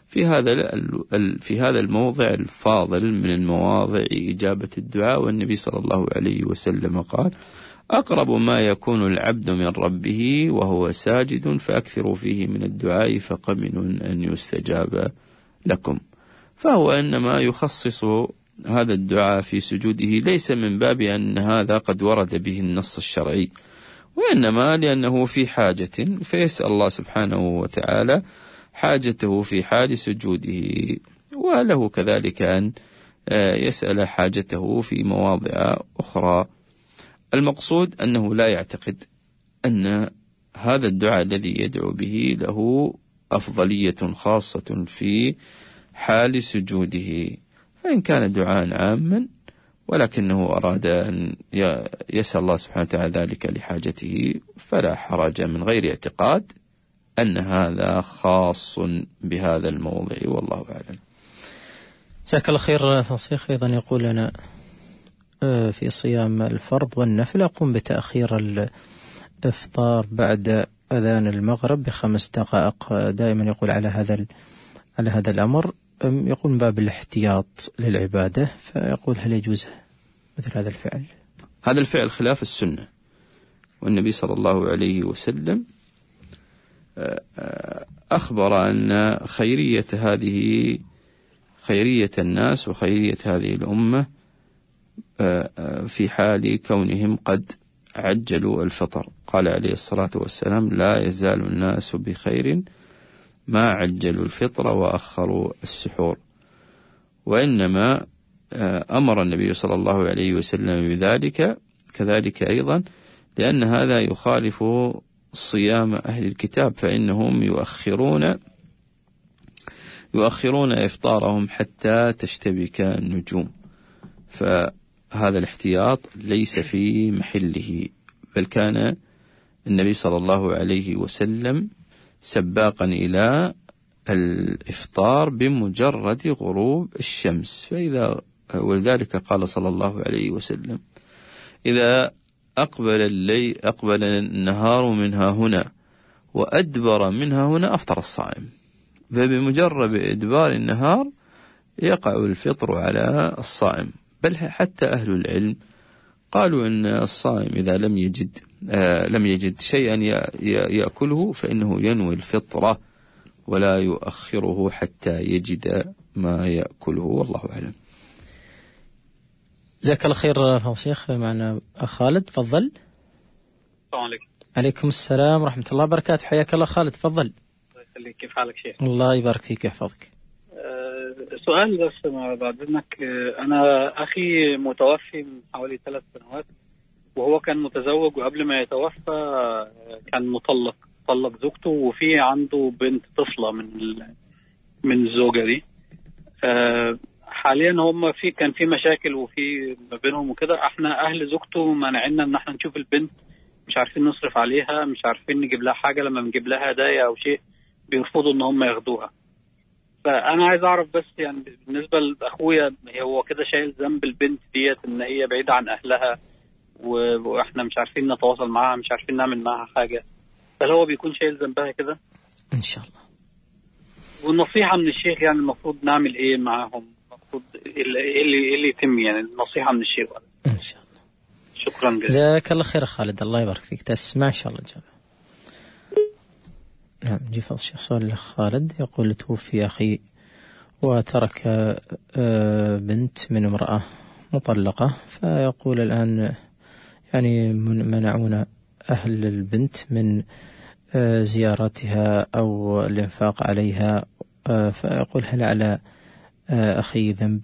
في هذا في هذا الموضع الفاضل من المواضع إجابة الدعاء. والنبي صلى الله عليه وسلم قال: أقرب ما يكون العبد من ربه وهو ساجد فأكثروا فيه من الدعاء فقمن أن يستجاب لكم. فهو إنما يخصص هذا الدعاء في سجوده ليس من باب أن هذا قد ورد به النص الشرعي، وإنما لأنه في حاجة فيسأل الله سبحانه وتعالى حاجته في حال سجوده، وله كذلك أن يسأل حاجته في مواضع أخرى. المقصود أنه لا يعتقد أن هذا الدعاء الذي يدعو به له أفضلية خاصة في حال سجوده، فإن كان دعاء عاما ولكنه أراد أن يسأل الله سبحانه وتعالى ذلك لحاجته فلا حرج من غير اعتقاد أن هذا خاص بهذا الموضع، والله أعلم. جزاك الله خير فصيح. أيضا يقول لنا في صيام الفرض والنفل أقوم بتأخير الإفطار بعد أذان المغرب بخمس دقائق دائما، يقول على هذا على هذا الأمر يقول من باب الاحتياط للعبادة، فيقول هل يجوز مثل هذا الفعل؟ هذا الفعل خلاف السنة، والنبي صلى الله عليه وسلم أخبر أن خيرية هذه خيرية الناس وخيرية هذه الأمة في حال كونهم قد عجلوا الفطر. قال عليه الصلاة والسلام: لا يزال الناس بخير ما عجلوا الفطر وأخروا السحور. وإنما أمر النبي صلى الله عليه وسلم بذلك كذلك أيضا لأن هذا يخالف صيام أهل الكتاب، فإنهم يؤخرون يؤخرون إفطارهم حتى تشتبك النجوم، فهذا الاحتياط ليس في محله، بل كان النبي صلى الله عليه وسلم سباقا إلى الإفطار بمجرد غروب الشمس. فإذا ولذلك قال صلى الله عليه وسلم: إذا أقبل الليل أقبل النهار منها هنا وأدبر منها هنا أفطر الصائم. فبمجرد إدبار النهار يقع الفطر على الصائم. بل حتى أهل العلم قالوا أن الصائم إذا لم يجد آه لم يجد شيئا يأكله فإنه ينوي الفطرة ولا يؤخره حتى يجد ما يأكله، والله أعلم. جزاك الله خير فضل الشيخ. معنا خالد، تفضل. السلام عليكم. عليكم السلام ورحمة الله وبركاته. حياك الله خالد، تفضل. الله يخليك. كيف حالك شيخ؟ الله يبارك فيك ويحفظك. أه سؤال بس بعد إذنك. أنا أخي متوفي من حوالي ثلاث سنوات، وهو كان متزوج، وقبل ما يتوفى كان مطلق طلق زوجته، وفي عنده بنت طفلة من من الزوجة دي. أه حاليا هم في كان في مشاكل وفي ما بينهم وكده. احنا اهل زوجته مانعنا ان احنا نشوف البنت، مش عارفين نصرف عليها، مش عارفين نجيب لها حاجه، لما بنجيب لها هدايا او شيء بيرفضوا ان هم ياخدوها. فانا عايز اعرف بس يعني بالنسبه لاخويا، هو كده شايل ذنب البنت ديت ان هي بعيده عن اهلها، واحنا مش عارفين نتواصل معاها، مش عارفين نعمل معاها حاجه، هل هو بيكون شايل ذنبها كده؟ ان شاء الله. والنصيحه من الشيخ يعني المفروض نعمل ايه معاهم؟ اللي اللي اللي يتم يعني النصيحة من الشيخ إن شاء الله. شكرا جزيلا. جزاك الله خير خالد، الله يبارك فيك. تسمع إن شاء الله الجواب. نعم. جي فضل الشيخ. سؤال خالد يقول: توفي أخي وترك بنت من امرأة مطلقة، فيقول الآن يعني منعون أهل البنت من زيارتها أو الإنفاق عليها، فيقول هل على أخي ذنب؟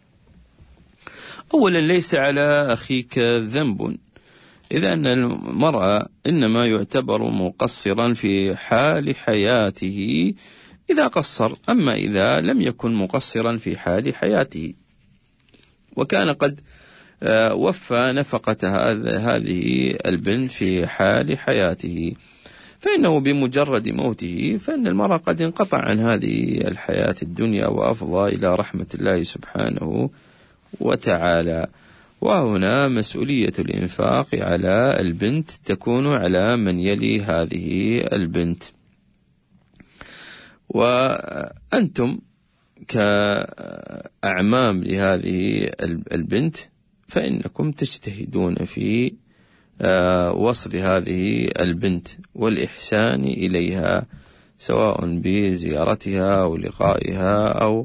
أولا ليس على أخيك ذنب، إذا أن المرأة إنما يعتبر مقصرا في حال حياته إذا قصر، أما إذا لم يكن مقصرا في حال حياته وكان قد وفى نفقة هذه البنت في حال حياته، فإنه بمجرد موته فإن المرأة قد انقطع عن هذه الحياة الدنيا وأفضى إلى رحمة الله سبحانه وتعالى. وهنا مسؤولية الإنفاق على البنت تكون على من يلي هذه البنت. وأنتم كأعمام لهذه البنت فإنكم تجتهدون في وصل هذه البنت والإحسان إليها، سواء بزيارتها أو لقائها أو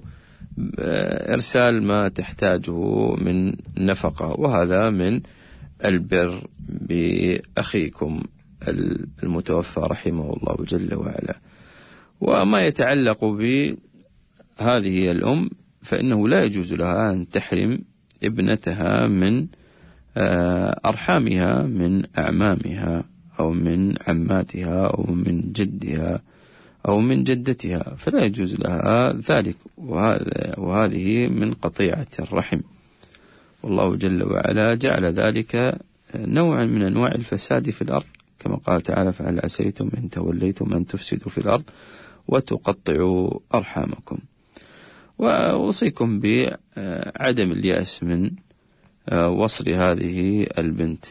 إرسال ما تحتاجه من نفقة، وهذا من البر بأخيكم المتوفى رحمه الله جل وعلا. وما يتعلق بهذه الأم فإنه لا يجوز لها أن تحرم ابنتها من أرحامها، من أعمامها أو من عماتها أو من جدها أو من جدتها، فلا يجوز لها ذلك، وهذه من قطيعة الرحم. والله جل وعلا جعل ذلك نوعا من أنواع الفساد في الأرض، كما قال تعالى: فهل عسيتم إن توليتم أن تفسدوا في الأرض وتقطعوا أرحامكم. وأوصيكم بعدم اليأس من وصل هذه البنت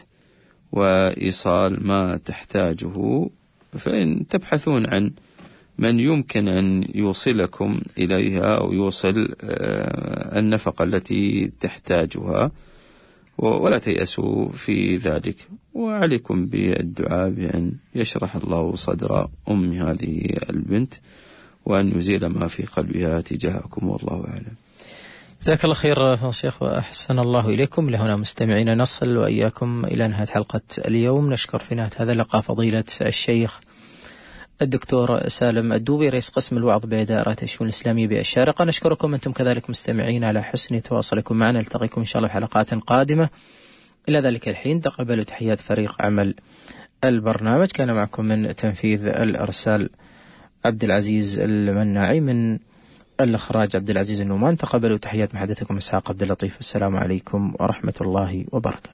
وإيصال ما تحتاجه، فإن تبحثون عن من يمكن أن يوصلكم إليها أو يوصل النفقة التي تحتاجها، ولا تيأسوا في ذلك. وعليكم بالدعاء بأن يشرح الله صدر أم هذه البنت وأن يزيل ما في قلبها تجاهكم، والله أعلم. جزاك الله خير شيخ وأحسن الله إليكم. لهنا مستمعين نصل وإياكم إلى نهاية حلقة اليوم. نشكر في نهاية هذا اللقاء فضيلة الشيخ الدكتور سالم الدوبي، رئيس قسم الوعظ بإدارة الشؤون الإسلامية بالشارقة. نشكركم أنتم كذلك مستمعين على حسن تواصلكم معنا. نلتقيكم إن شاء الله في حلقات قادمة. إلى ذلك الحين تقبلوا تحيات فريق عمل البرنامج. كان معكم من تنفيذ الإرسال عبد العزيز المناعي، من الإخراج عبد العزيز النومان. تقبلوا تحيات محدثكم إسحاق عبد اللطيف. السلام عليكم ورحمة الله وبركاته.